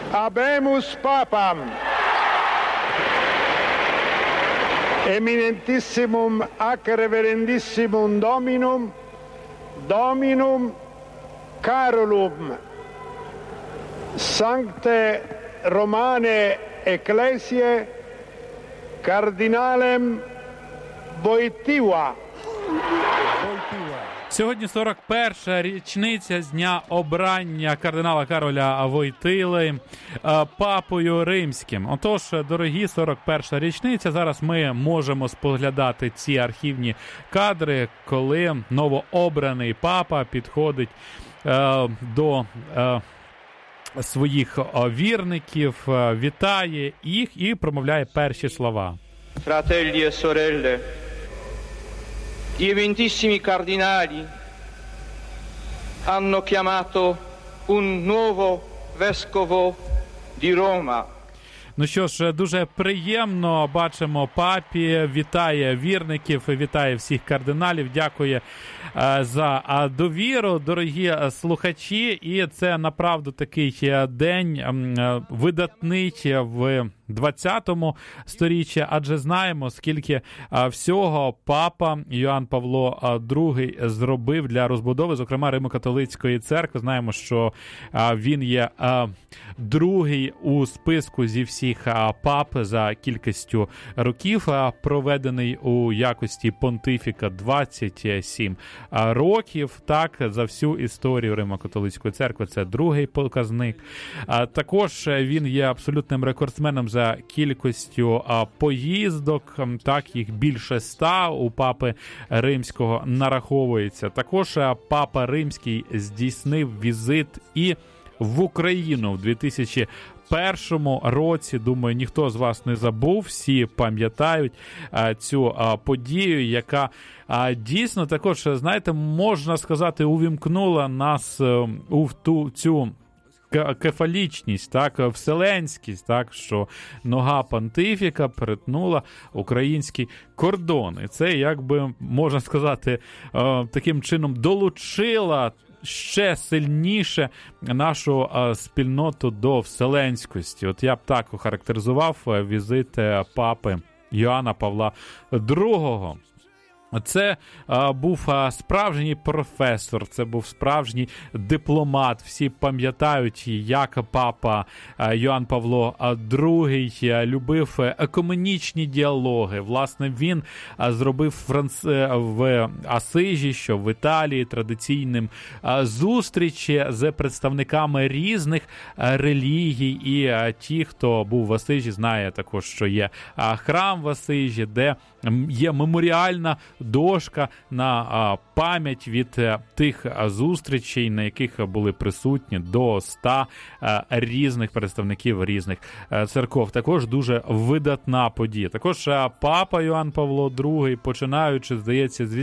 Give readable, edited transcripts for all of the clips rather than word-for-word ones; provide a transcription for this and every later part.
Habemus Papam, eminentissimum ac reverendissimum Dominum Carolum, Sancte Romane Ecclesiae, Cardinalem Wojtyła. Сьогодні 41-ша річниця з дня обрання кардинала Кароля Войтили папою римським. Отож, дорогі, 41-ша річниця. Зараз ми можемо споглядати ці архівні кадри, коли новообраний папа підходить до своїх вірників, вітає їх і промовляє перші слова. Fratelli e sorelle, gli eminentissimi cardinali hanno chiamato un nuovo vescovo di Roma. Ну що ж, дуже приємно, бачимо, папі вітає вірників, вітає всіх кардиналів, дякує за довіру, дорогі слухачі, і це направду такий день видатний в 20-му сторіччі, адже знаємо, скільки всього папа Йоанн Павло II зробив для розбудови, зокрема, Римо-католицької церкви. Знаємо, що він є другий у списку зі всіх пап за кількістю років, проведений у якості понтифіка 27 років. Так, за всю історію Римо-католицької церкви це другий показник. Також він є абсолютним рекордсменом за кількістю поїздок, так, їх більше 100 у папи римського нараховується. Також папа римський здійснив візит і в Україну в 2001 році. Думаю, ніхто з вас не забув, всі пам'ятають цю подію, яка дійсно також, знаєте, можна сказати, увімкнула нас у цю кефалічність, так, вселенськість, так, що нога понтифіка перетнула український кордон. І це, якби, можна сказати, таким чином долучила ще сильніше нашу спільноту до вселенськості. От я б так охарактеризував візит папи Йоанна Павла II. Це був справжній професор, це був справжній дипломат. Всі пам'ятають, як папа Йоанн Павло II любив екуменічні діалоги. Власне, він зробив в Асижі, що в Італії, традиційним зустрічі з представниками різних релігій. І ті, хто був в Асижі, знає також, що є храм в Асижі, де є меморіальна дошка на пам'ять від тих зустрічей, на яких були присутні до 100 різних представників різних церков. Також дуже видатна подія. Також папа Йоанн Павло II, починаючи, здається, з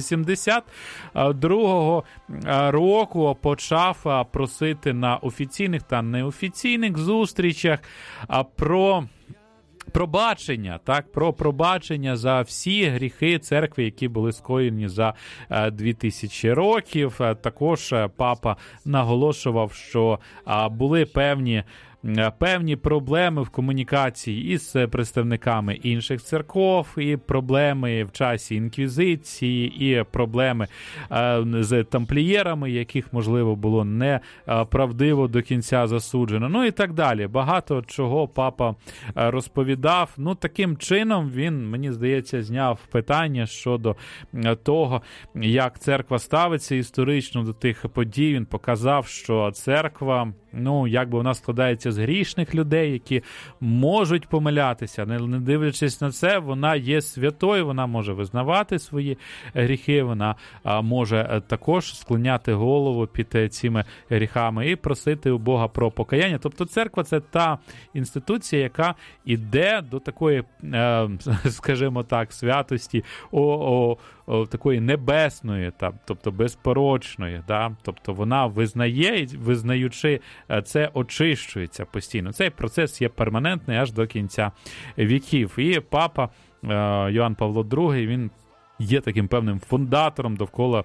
82-го року, почав просити на офіційних та неофіційних зустрічах про пробачення, так, про пробачення за всі гріхи церкви, які були скоєні за 2000 років. Також папа наголошував, що були певні проблеми в комунікації із представниками інших церков, і проблеми в часі інквізиції, і проблеми з тамплієрами, яких, можливо, було неправдиво до кінця засуджено. Ну і так далі. Багато чого папа розповідав. Ну, таким чином він, мені здається, зняв питання щодо того, як церква ставиться історично до тих подій. Він показав, що церква, ну, якби вона складається з грішних людей, які можуть помилятися. Не дивлячись на це, вона є святою, вона може визнавати свої гріхи, вона може також склоняти голову під цими гріхами і просити у Бога про покаяння. Тобто церква – це та інституція, яка іде до такої, скажімо так, святості, такої небесної, тобто безпорочної. Тобто вона визнає, і визнаючи це, очищується постійно. Цей процес є перманентний аж до кінця віків. І папа Йоанн Павло II, він є таким певним фундатором довкола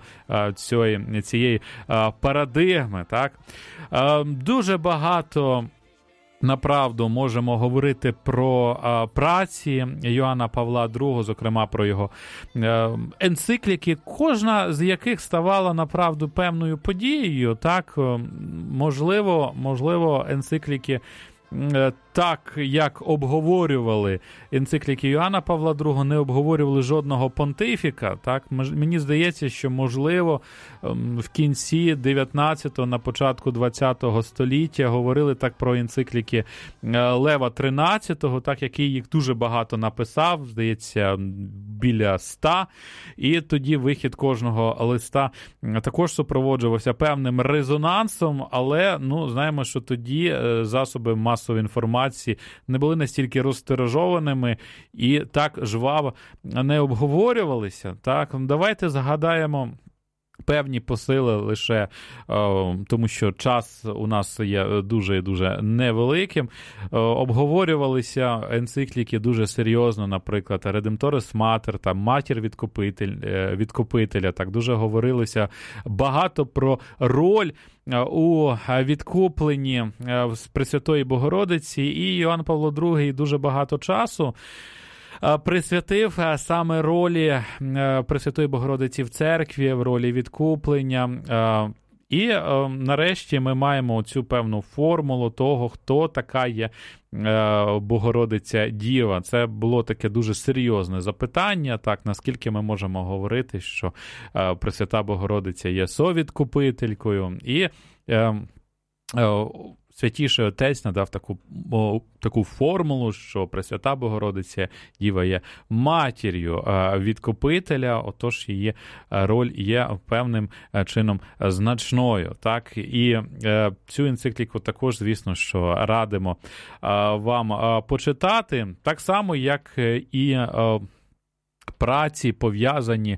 цієї парадигми. Так? Дуже багато Направду можемо говорити про праці Йоанна Павла II, зокрема про його енцикліки, кожна з яких ставала направду певною подією. Так, можливо, енцикліки так, як обговорювали енцикліки Йоанна Павла II, не обговорювали жодного понтифіка. Так? Мені здається, що, можливо, в кінці 19-го, на початку 20-го століття говорили так про енцикліки Лева XIII, так, який їх дуже багато написав, здається, біля 100, і тоді вихід кожного листа також супроводжувався певним резонансом, але, знаємо, що тоді засоби масової інформації не були настільки розтиражованими і так жваво не обговорювалися. Так, давайте згадаємо певні посили лише тому, що час у нас є дуже і дуже невеликим. Обговорювалися енцикліки дуже серйозно, наприклад, Redemptoris Mater, там Матір Відкупителя. Так, дуже говорилося багато про роль у відкупленні з Пресвятої Богородиці, і Йоанн Павло II дуже багато часу присвятив саме ролі Пресвятої Богородиці в церкві, в ролі відкуплення. І нарешті ми маємо цю певну формулу того, хто така є Богородиця Діва. Це було таке дуже серйозне запитання, так, наскільки ми можемо говорити, що Пресвята Богородиця є совідкупителькою. І Святіший Отець надав таку формулу, що Пресвята Богородиця Діва є матір'ю відкупителя, отож її роль є певним чином значною. Так? І цю енцикліку також, звісно, що радимо вам почитати, так само, як і праці, пов'язані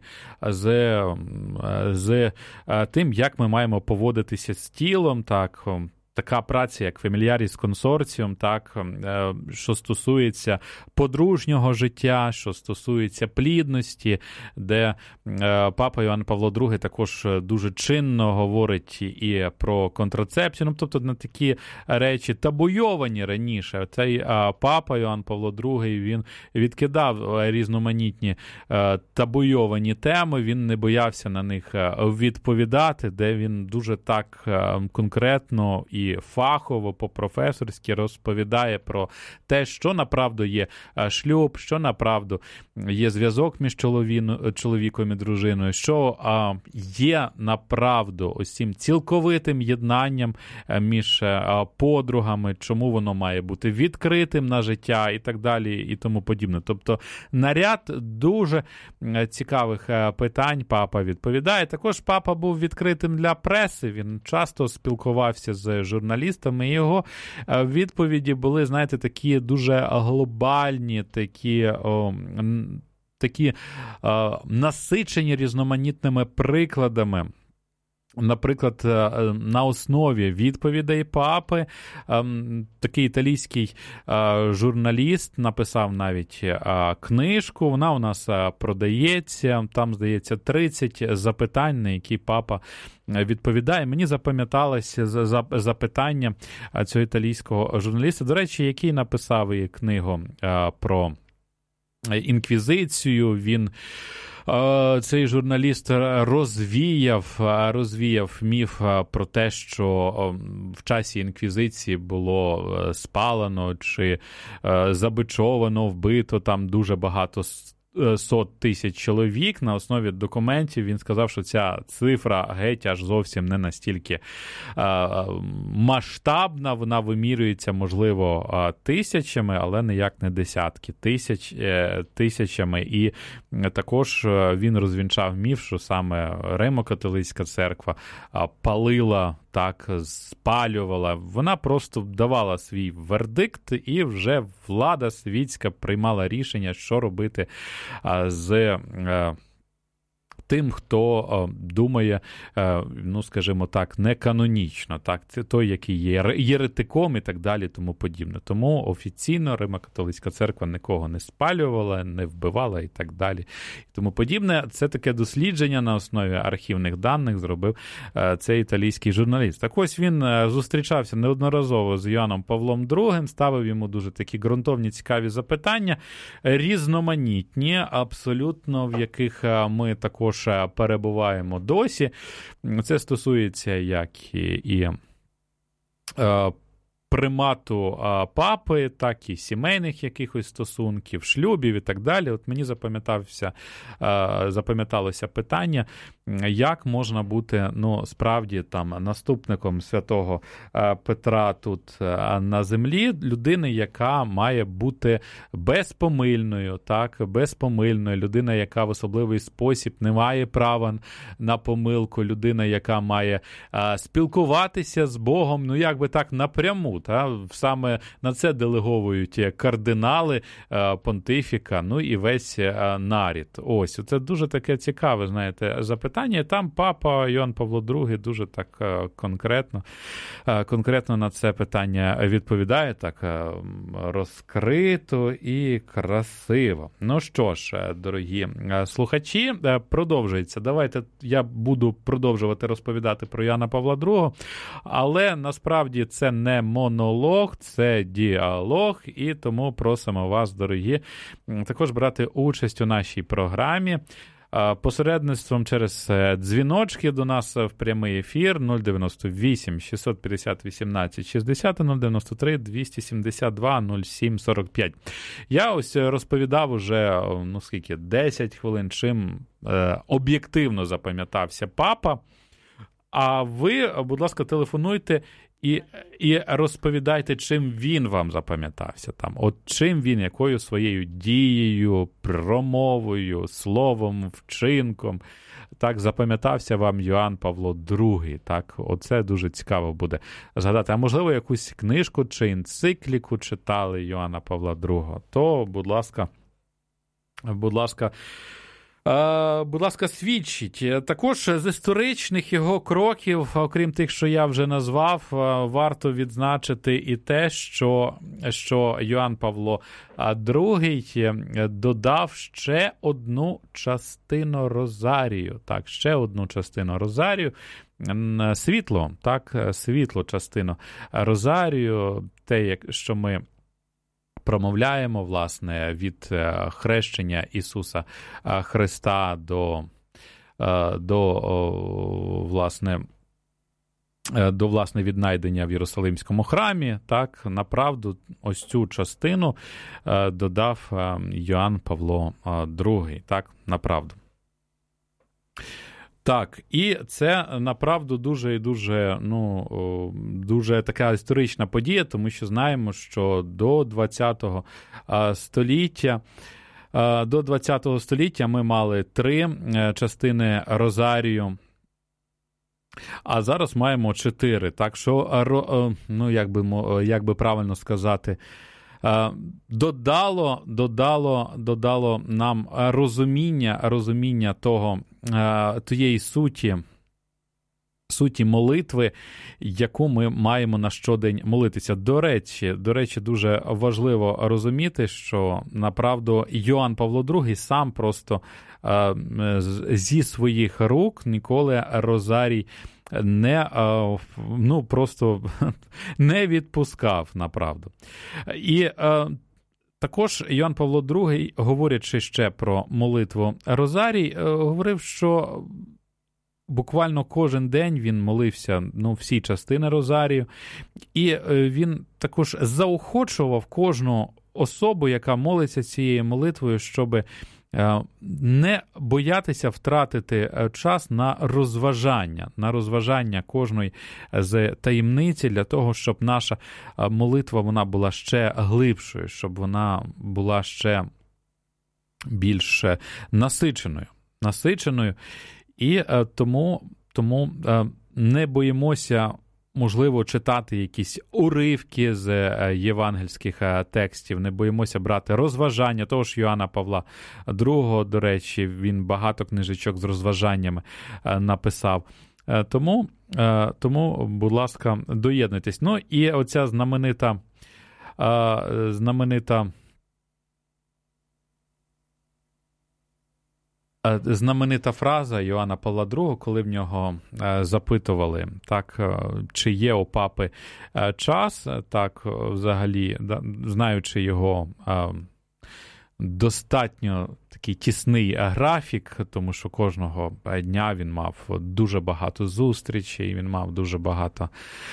з тим, як ми маємо поводитися з тілом, так. Така праця, як Familiaris Consortium, так, що стосується подружнього життя, що стосується плідності, де папа Йоанн Павло II також дуже чинно говорить і про контрацепцію, тобто на такі речі табуйовані раніше. Цей папа Йоанн Павло II, він відкидав різноманітні табуйовані теми, він не боявся на них відповідати, де він дуже так конкретно і фахово, по-професорськи розповідає про те, що направду є шлюб, що направду є зв'язок між чоловіком і дружиною, що є направду ось цим цілковитим єднанням між подругами, чому воно має бути відкритим на життя і так далі і тому подібне. Тобто на ряд дуже цікавих питань папа відповідає. Також папа був відкритим для преси, він часто спілкувався з журналістами, його відповіді були, знаєте, такі дуже глобальні, такі насичені різноманітними прикладами. Наприклад, на основі відповідей папи такий італійський журналіст написав навіть книжку, вона у нас продається, там, здається, 30 запитань, на які папа відповідає. Мені запам'яталося запитання цього італійського журналіста, до речі, який написав і книгу про інквізицію. Він цей журналіст розвіяв міф про те, що в часі інквізиції було спалено чи забичовано, вбито там дуже багато сот тисяч чоловік. На основі документів він сказав, що ця цифра геть аж зовсім не настільки масштабна, вона вимірюється, можливо, тисячами, але ніяк не десятки тисячами. І також він розвінчав міф, що саме Римо-католицька церква палила, так, спалювала. Вона просто давала свій вердикт, і вже влада світська приймала рішення, що робити з тим, хто думає, ну, скажімо так, не канонічно, так, це той, який є єретиком і так далі, тому подібне. Тому офіційно Римо-католицька церква нікого не спалювала, не вбивала і так далі. І тому подібне. Це таке дослідження на основі архівних даних зробив цей італійський журналіст. Так ось він зустрічався неодноразово з Йоанном Павлом II, ставив йому дуже такі ґрунтовні, цікаві запитання, різноманітні, абсолютно, в яких ми також перебуваємо досі. Це стосується як і примату папи, так і сімейних якихось стосунків, шлюбів і так далі. От мені запам'яталося питання, як можна бути, ну, справді, там, наступником святого Петра тут на землі, людини, яка має бути безпомильною, так, безпомильною, людина, яка в особливий спосіб не має права на помилку, людина, яка має спілкуватися з Богом, ну, якби так, напряму, та, саме на це делеговують кардинали, понтифіка, ну, і весь нарід. Ось, це дуже таке цікаве, знаєте, запитання. Там папа Йоанн Павло II дуже так конкретно на це питання відповідає, так розкрито і красиво. Ну що ж, дорогі слухачі, продовжується. Давайте я буду продовжувати розповідати про Йоанна Павла II, але насправді це не монолог, це діалог, і тому просимо вас, дорогі, також брати участь у нашій програмі. Посередництвом через дзвіночки до нас в прямий ефір 098 650 18 60 093 272 07 45. Я ось розповідав уже, ну скільки, 10 хвилин, чим об'єктивно запам'ятався папа. А ви, будь ласка, телефонуйте і розповідайте, чим він вам запам'ятався. Там. От чим він, якою своєю дією, промовою, словом, вчинком, так, запам'ятався вам Йоанн Павло II. Так, оце дуже цікаво буде згадати. А можливо, якусь книжку чи енцикліку читали Йоанна Павла II, то, будь ласка, свідчить. Також з історичних його кроків, окрім тих, що я вже назвав, варто відзначити і те, що Йоанн Павло II додав ще одну частину розарію. Так, ще одну частину розарію. Світло частину розарію, те, що ми промовляємо, власне, від хрещення Ісуса Христа до віднайдення в Єрусалимському храмі, так, направду, ось цю частину додав Йоанн Павло II, так, направду. Так, і це, направду, дуже така історична подія, тому що знаємо, що до 20-го століття ми мали 3 частини розарію, а зараз маємо 4. Так що, ну, як би правильно сказати, додало нам розуміння тієї суті молитви, яку ми маємо на щодень молитися. До речі, дуже важливо розуміти, що, направду, Йоанн Павло II сам просто зі своїх рук ніколи розарій просто не відпускав, направду. І також Йоанн Павло II, говорячи ще про молитву розарій, говорив, що буквально кожен день він молився, всі частини розарію, і він також заохочував кожну особу, яка молиться цією молитвою, щоб не боятися втратити час на розважання кожної з таємниці, для того, щоб наша молитва, вона була ще глибшою, щоб вона була ще більш насиченою. І тому не боїмося можливо, читати якісь уривки з євангельських текстів, не боїмося брати розважання того ж Йоанна Павла II, до речі, він багато книжечок з розважаннями написав. Тому, будь ласка, доєднуйтесь. Ну і оця знаменита фраза Йоанна Павла II, коли в нього запитували, так, чи є у папи час, так, взагалі, знаючи його достатньо такий тісний графік, тому що кожного дня він мав дуже багато зустрічей, він мав дуже багато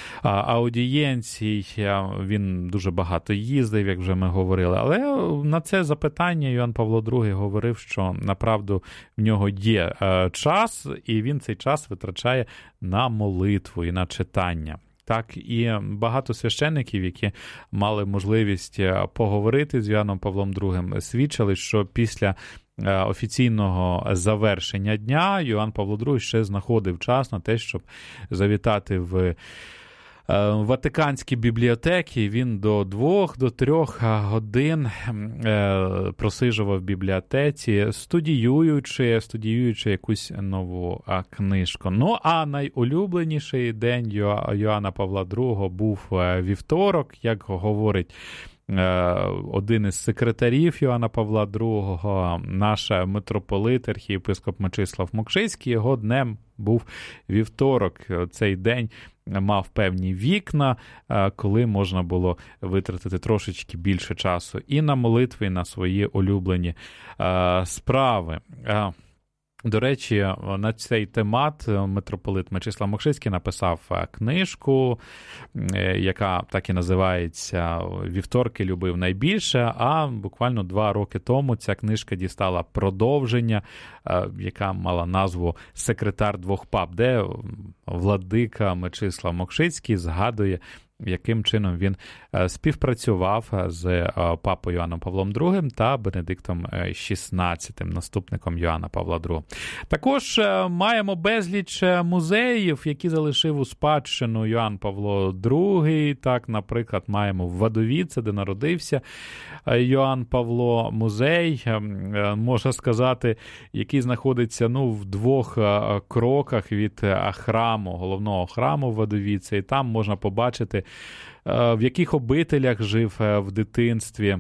аудієнцій, він дуже багато їздив, як вже ми говорили. Але на це запитання Йоанн Павло II говорив, що направду в нього є час, і він цей час витрачає на молитву і на читання. Так, і багато священників, які мали можливість поговорити з Йоанном Павлом II, свідчили, що після офіційного завершення дня Йоанн Павло II ще знаходив час на те, щоб завітати в Ватиканські бібліотеки. Він до 2-3 годин просиджував в бібліотеці, студіюючи якусь нову книжку. Ну, а найулюбленіший день Йоанна Павла II був вівторок, як говорить один із секретарів Йоанна Павла II, наш митрополит, архієпископ Мечислав Мокшицький, його днем був вівторок. Цей день мав певні вікна, коли можна було витратити трошечки більше часу і на молитви, і на свої улюблені справи. До речі, на цей темат митрополит Мечислав Мокшицький написав книжку, яка так і називається «Вівторки любив найбільше», а буквально 2 роки тому ця книжка дістала продовження, яка мала назву «Секретар двох пап», де владика Мечислав Мокшицький згадує, яким чином він співпрацював з папою Йоанном Павлом II та Бенедиктом XVI, наступником Йоанна Павла II. Також маємо безліч музеїв, які залишив у спадщину Йоанн Павло II. Так, наприклад, маємо в Вадовіце, де народився Йоанн Павло, музей, можна сказати, який знаходиться в 2 кроках від храму, головного храму в Вадовіце, і там можна побачити, в яких обителях жив в дитинстві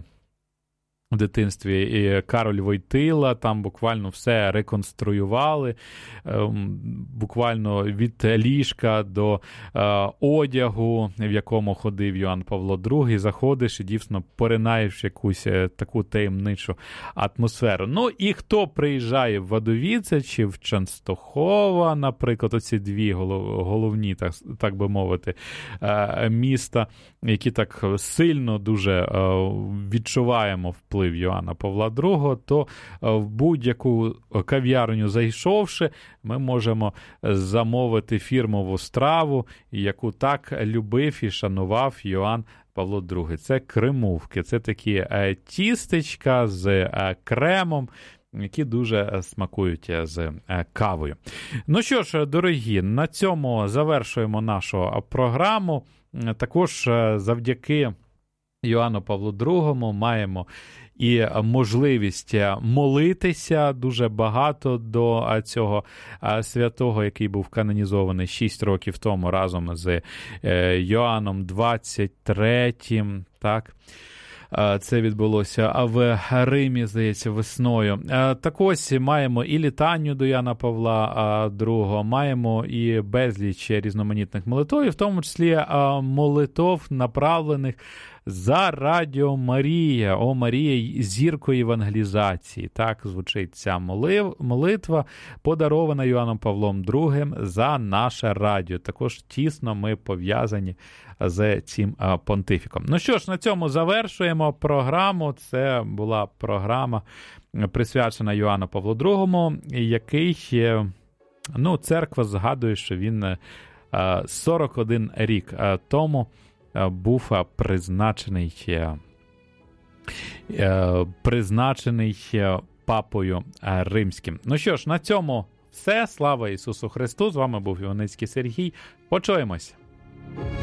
і Кароль Войтила, там буквально все реконструювали, буквально від ліжка до одягу, в якому ходив Йоанн Павло II, заходиш і дійсно поринаєш в якусь таку таємничу атмосферу. Ну і хто приїжджає в Вадовіце чи в Ченстохова, наприклад, оці 2 головні, так би мовити, міста, які так сильно дуже відчуваємо вплив Йоанна Павла II, то в будь-яку кав'ярню зайшовши, ми можемо замовити фірмову страву, яку так любив і шанував Йоанн Павло II. Це кремувки, це такі тістечка з кремом, які дуже смакують з кавою. Ну що ж, дорогі, на цьому завершуємо нашу програму. Також завдяки Йоанну Павлу II маємо і можливість молитися дуже багато до цього святого, який був канонізований 6 років тому разом з Йоанном 23-м, так? Це відбулося в Римі, здається, весною. Так ось маємо і літанню до Йоанна Павла II, маємо і безліч різноманітних молитв, в тому числі молитв, направлених за Радіо Марія, о Марія, зірко евангелізації. Так звучить ця молитва, подарована Йоанном Павлом II за наше радіо. Також тісно ми пов'язані з цим понтифіком. Ну що ж, на цьому завершуємо програму. Це була програма, присвячена Йоанну Павлу II, який, церква згадує, що він 41 рік тому був призначений папою римським. Ну що ж, на цьому все. Слава Ісусу Христу. З вами був Іваницький Сергій. Почуємось.